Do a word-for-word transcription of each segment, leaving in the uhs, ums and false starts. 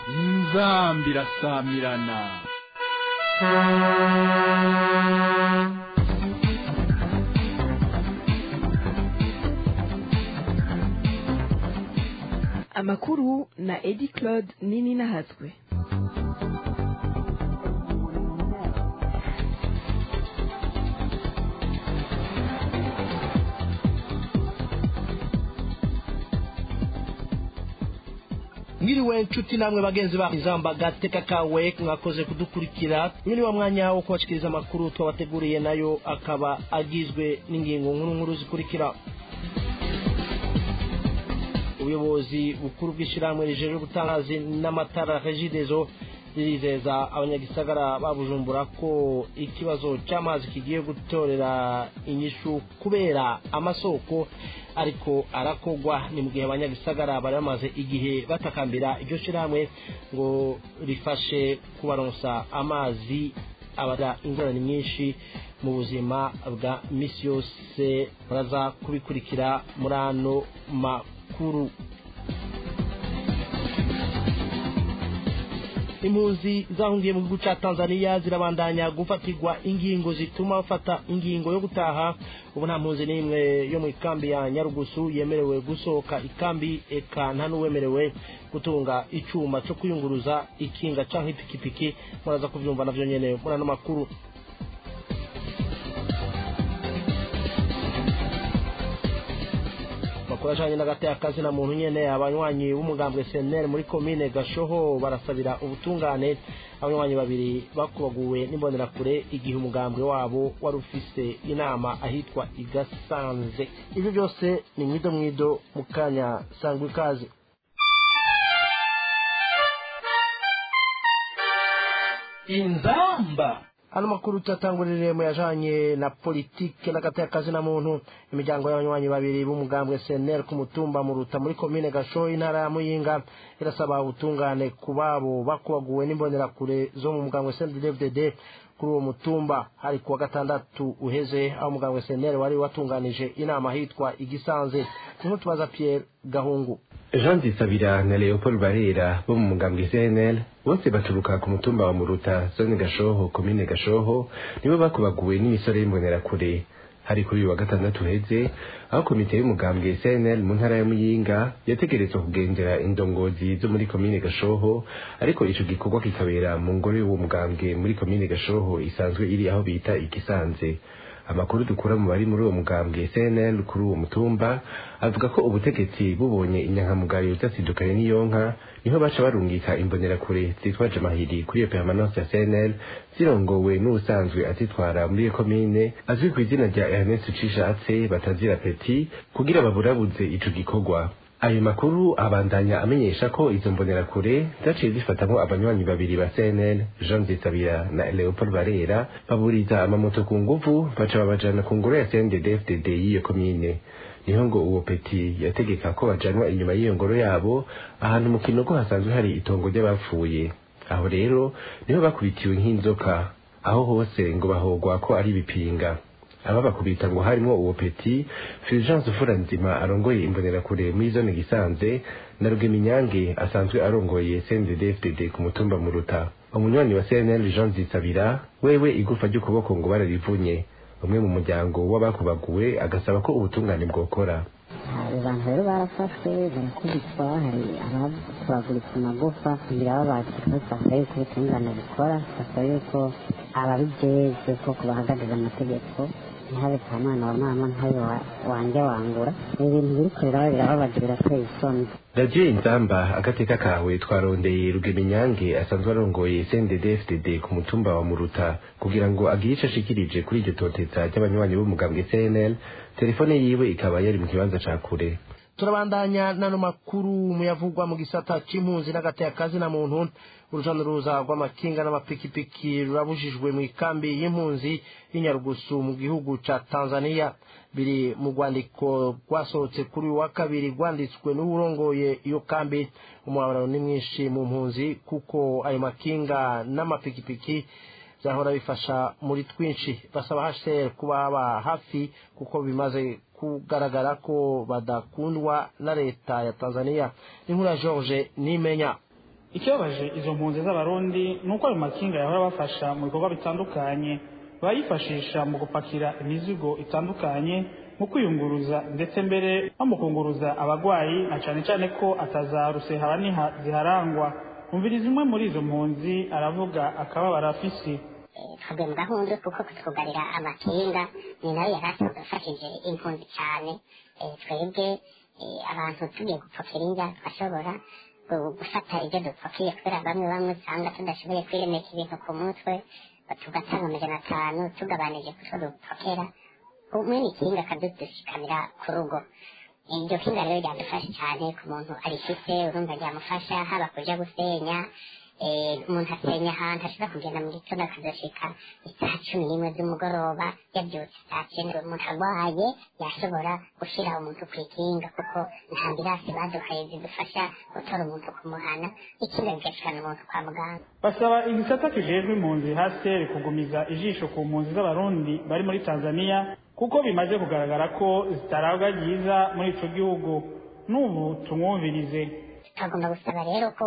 inzambi irasamirana. Amakuru na Edi Claude Nini Nahazwe. Ngiriwe nshuti namwe bagenzi ba Izamba gateka kawe mwakoze kudukurikira nyine wa mwanya wo kubashikiriza amakuru twabateguriye nayo akaba agizwe n'ingingo nkuru nkuru zikurikira. Ubuyobozi bukuru bw'ishiramwe rijeje gutangaza n'amatara Regideso ririzeza abanyagisagara babujumbura ko ikibazo cy'amazi kigiye gutorera inyishu kubera amasoko ariko arakogwa. Ni mu gihe abanyagisagara bari bamaze igihe batakambira iryo shiramwe ngo rifashe kubaronsa amazi abara ingorane nyinshi mu buzima bwa misi yose. Baraza kubikurikira muri ano makuru. Impunzi zahungiye mu gihugu ca Tanzania zirabandanya gufatirwa ingingo zituma bafata ingingo yo gutaha. Ubu nta mpunzi n'imwe yo mu ikambi ya Nyarugusu yemerewe gusohoka ikambi, eka nta n'uwemerewe gutunga icuma cyo kuyunguruza ikinga canke ipikipiki. Muraza kuvyumva navyo nyene muri ano makuru. Kurajanye n'agateka kazi na muntu nyene abanywanyi b'umugambwe C N L muri commune Gashoho barasabira ubutungane abanywanyi babiri bakubaguwe n'imbonera kure igihe umugambwe wabo warufise inama ahitwa Igasanze. Ibyo byose ni mwido mwido mukanya sangwe kazi. Inzamba Ano makuru tatangurire mu yajanye na politike n'agateka kazi na muntu. Imiryango y'abanywanyi babiri b'umugambwe C N L ku mutumba mu Ruta muri commune Gashoho intara ya Muyinga irasaba ubutungane kubabo bakubaguwe n'imbonera kure zo mu mugambwe C N D D F D D kuri uwo mutumba. Hari kuwa gatandatu uheze aho umugambwe C N L wari watunganije inama hitwa Igisanze. Niho tubaza Pierre Gahungu. Jean Zisabira na Leopold Barera bo mu mugambwe C N L bose baturuka ku mutumba wa Muruta zone Gashoho commune Gashoho nibo bakubaguwe n'imisore y'imbonera kure. Hari kuri wa gatandatu heze aho komite y'umugambwe C N L mu ntara ya Muyinga yategerezwa kugendera indongozi zo muri commune Gashoho, ariko ico gikorwa kikabera mu ngoro y'uwo mugambwe muri commune Gashoho isanzwe iri aho bita Igisanze. Amakuru dukura mu bari muri uwo mugambwe C N L kuri uwo mutumba avuga ko ubutegetsi bubonye inyankamugayo zasidukanye n'iyonka niho baca barungika imbonera kure zitwaje amahiri kuri iyo permanence ya C N L zirongowe n'usanzwe azitwara muri iyo commune azwi ku izina rya Ernest Cishatse batazira Petit kugira baburabuze ico gikorwa. Ayo makuru abandanya amenyesha ko izo mbonera kure zaciye zifatamo abanywanyi babiri ba C N L Jean Zisabira na Leopold Barera baburiza amamoto ku nguvu baca babajana ku ngoro ya C N D D F D D y'iyo commune. Niho ngo uwo Petit yategeka ko bajanwa inyuma y'iyo ngoro yabo ahantu mu Kinogo hasanzwe hari itongo ry'abapfuye. Aho rero niho bakubitiwe nk'inzoka, aho hose ngo bahogwa ko ari bipinga. Aba bakubita ngo harimo uwo Petit Fulgence Furanzima arongoye imbonera kure muri zone Gisanze na Rugeminyange asanzwe arongoye C N D D F D D ku mutumba Muruta. Umunywanyi wa C N L Jean Zisabira wewe igufa ry'ukuboko ngo bararivunye. Umwe mu muryango w'abakubaguwe agasaba ko ubutungane bwokora. Abantu rero barafashwe barakubitwa, hari abavuguritse amagufa kugira babazi basaba yuko ubutungane bukora, basaba yuko ababijejwe ko kubahagararira amategeko ntihabe ka mwana wa mama ntabe wanjye wangura. Ibintu biriko rero birababaje birateye isoni. Radio Inzamba agateka kawe twarondeye Rugeminyange asanzwe arongoye C N D D F D D ku mutumba wa Muruta kugira ngo agire ico ashikirije kuri iryo toteza ry'abanywanyi b'umugambwe C N L. Telefone yiwe ikaba yari mu kibanza ca kure. Turabandanya nano makuru muyavugwa mu gisata c'impunzi n'agateka kazi na muntu. Uruja n'uruza rw'amakinga n'amapikipiki rurabujijwe mu ikambi y'impunzi y'Inyarugusu mu gihugu ca Tanzania. Biri mu rwandiko rwasohotse kuri wa kabiri rwanditswe n'urongoye iyo kambi. Umubabaro ni mwinshi mu mpunzi kuko ayo makinga n'amapikipiki byahora bifasha muri twinshi. Basaba H C R kuba hafi kuko bimaze kugaragara ko badakundwa na leta ya Tanzania. Inkuru ya George Nimenya. ikibabaje izo mpunzi z'abarundi nuko ayo makinga yahora bafasha mu bikorwa bitandukanye bayifashisha mu gupakira imizigo itandukanye mu kwiyunguruza ndetse mbere no mu kunguruza abagwayi na cane cane ko atazaruse habaniha ziharangwa. Umviriza imwe muri izo mpunzi aravuga akababara afise. twebwe mu gahunda kuko kutwugarira amakinga ni nayo yarafashije impunzi cyane. Twebwe abantu tugiye gupakira injya twashobora gufata ibyo dupakiye kubera bamwe bamwe usanga tudashoboye kwiremeka ibintu ku mutwe tugatanga amajana atanu tugabanije kuko dupakira umwe ikinga akadushikamira ku rugo. Iryo kinga rero ryadufasha cyane ku muntu arifite urumva ryamufasha haba kuja gusenya umuntu asenya ahantu ashobora kugenda mu gitondo akazoshika isaha cumi n'imwe z'umugoroba yabyutse saa cyenda. Umuntu arwaye yashobora gushira umuntu ku ikinga kuko nta ambirasi baduhaye zidufasha gutora umuntu kumuhana ikinga bigashikana umuntu kwa muganga. Basaba igisata kijejwe impunzi haseri kugumiza ijisho ku mpunzi z'abarundi bari muri Tanzania kuko bimaze kugaragara ko zitarabwa ryiza muri ico gihugu. N'ubu tumwumvirize. Tugomba gusaba rero ko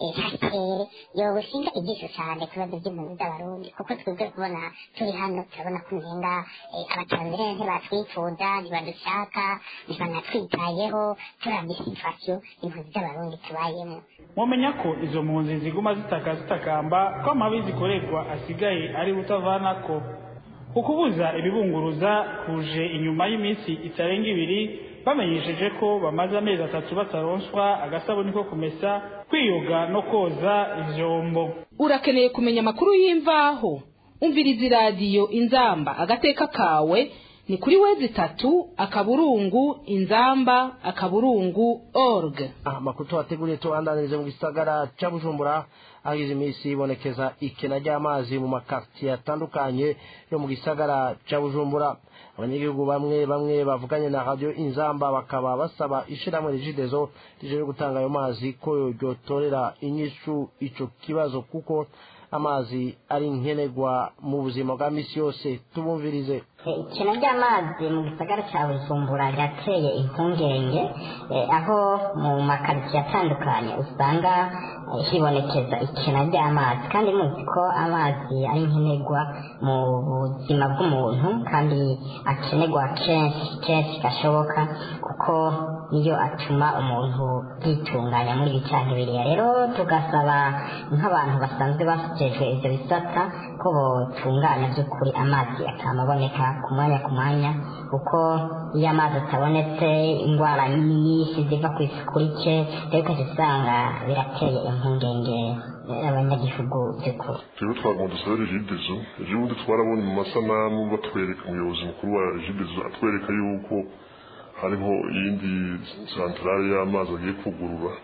haseri yobushinga ijisho cyane ku bibazo by'impunzi z'abarundi kuko twebwe kubona turi hano turabona ko umenga abatanzaniya ntibatwifuza ntibadushaka ntibanatwitayeho turabye situasiyo impunzi z'abarundi tubayemo. Mwomenya ko izo mpunzi ziguma zitaka zitakamba ko amabi zikorerwa asigaye ari butavanako. Ukubuza ibibunguruza kuje inyuma y'iminsi itarenga ibiri bamenyesheje ko bamaze amezi atatu bataronswa agasabuni ko kumesa kwiyoga no koza ivyombo. Urakeneye kumenya amakuru y'imvaho? Umviriza iradiyo Inzamba agateka kawe ni kuri wezi tatu akaburungu inzamba akaburungu org. Amakuru twateguriye tubandanirize mu gisagara ca Bujumbura agize imisi ibonekeza ikena ry'amazi mu makartier atandukanye yo mu gisagara ca Bujumbura. Abanyagihugu bamwe bamwe bavuganye na radio Inzamba bakaba basaba ishiramwe Regideso rije gutanga ayo mazi ko ryotorera inyishu ico kibazo kuko amazi ari nkenerwa mu buzima bwa misi yose. Tubumvirize. Ikena ry'amazi mu gisagara cya Bujumbura ryateye impungenge aho mu makaritiye atandukanye usanga hibonekeza ikena ry'amazi kandi muzi ko amazi ari nkenerwa mu buzima bw'umuntu kandi akenerwa kenshi kenshi gashoboka kuko niyo atuma umuntu yitunganya muri bicanke biriya. Rero tugasaba nk'abantu basanzwe basejwe ivyo bisata ko botunganya by'ukuri amazi akamaboneka ku mwanya ku mwanya kuko iyo amazi atabonetse indwara nyinshi ziva ku isuku rike rero ukazisanga birateye impungenge abanyagihugu by'ukuri. Rero twagomba dusaba Regideso ejo bundi twarabonye mu masanamu batwereka umuyobozi mukuru wa Regideso atwereka yuko hariho iyindi santrale y'amazi agiye kugurura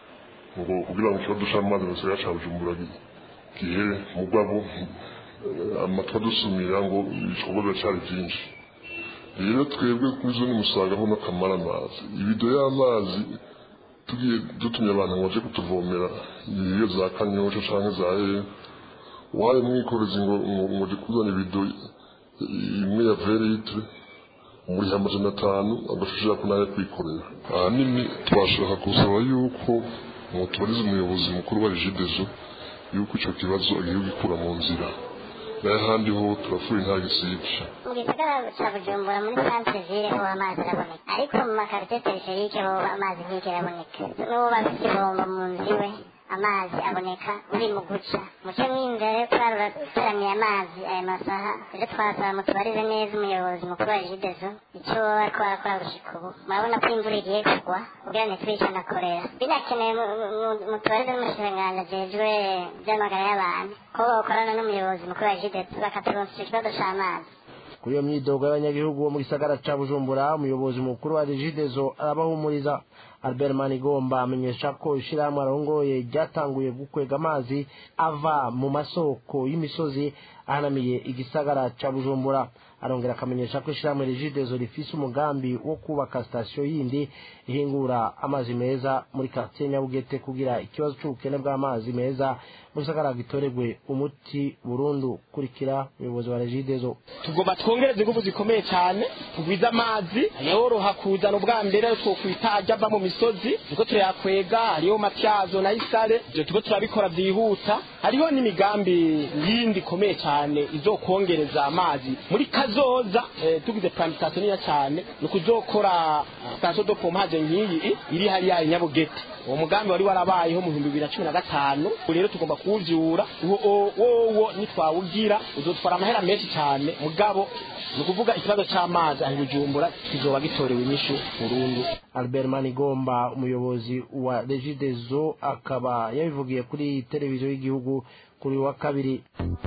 ngo kugira ngo ikibazo c'amazi mu gisagara ca Bujumbura gihere mugabo amatwa dusumira ngo ibikorwa biracari byinshi. Rero twebwe kuri zone Musaga ho n'akamara amazi ibido y'amazi tugiye dutumye abantu ngo baje kutuvomera iyo za Kanyosha canke za he waye mwikorezi ngo ngo kuzana ibido imwe ya vingt litres muri amajana atanu agashishira ko naye kwikorera. Ahanini twashaka gusaba yuko mutubariza umuyobozi mukuru wa Regideso yuko ico kibazo agiye gukura mu nzira n'ahandi ho turafuye nta gisibisha. Mu gisagara cya Bujumbura muri centre ville ho amazi araboneka ariko mu makaritiye periferique ho amazi ntigeraboneka. N'uwo bafite bomba mu nzu iwe amazi aboneka uri mu guca muce mw'imbere twarura turamiye amazi aya masaha. Rero twasaba mutubarize neza umuyobozi mukuru wa Regideso icyo bariko barakora gushika ubu. Murabona ko imvura igiye kugwa kugira ntitwice na korera. Binakeneye mutubarize n'umushikiranganji ajejwe ivy'amagara y'abantu ko bokorana n'umuyobozi mukuru wa Regideso bakaturonsa ico kibazo c'amazi. Kuri iyo myidogo y'abanyagihugu bo mu gisagara ca Bujumbura umuyobozi mukuru wa Regideso arabahumuriza. Albert Manigomba amenyesha ko ishirahamwe arongoye ryatanguye gukwega amazi ava mu masoko y'imisozi ahanamiye igisagara ca Bujumbura. Arongera akamenyesha ko ishirahamwe Regideso rifise umugambi wo kubaka station yindi ihingura amazi meza muri quartier Nyabugete kugira ikibazo c'ubukene bw'amazi meza mu gisagara gitoregwe umuti burundu. Kurikira umuyobozi wa Regideso. Tugomba twongereze ingufu zikomeye cyane tugwiza amazi yoroha kuzana ubwa mbere two kwitaja ava mu misozi niko turayakwega hariho Matyazo na Isare ibyo tuko turabikora byihuta hariho n'imigambi yindi komeye cyane izokongereza amazi muri kazoza eh, tugize plantation ya cyane no kuzokora station de pompage nkiyi iri hari ya Nyabugete uwo mugambi wari warabayeho mu bihumbi bibiri na cumi na gatanu rero tugomba kuvyura wowo nitwawugira uzotwara amahera menshi cyane mugabo ni ukuvuga ikibazo cy'amazi aho Bujumbura kizoba gitorewe inyishu burundu. Albert Manigomba umuyobozi wa Regideso akaba yabivugiye kuri televiziyo y'igihugu kuri wa kabiri.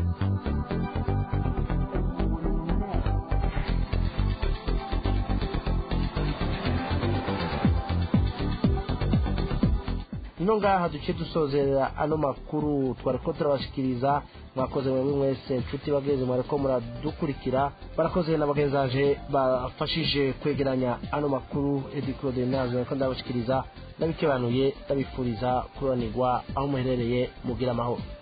ino ngaha duce dusozera ano makuru twariko turabashikiriza mwakoze mwe mwese nshuti bageze mwariko muradukurikira barakoze n'abagenzanje bafashije kwegeranya ano makuru Edi Claude Nazo ko ndabashikiriza ndabikebanuye ndabifuriza kuranirwa aho muherereye mugira amahoro.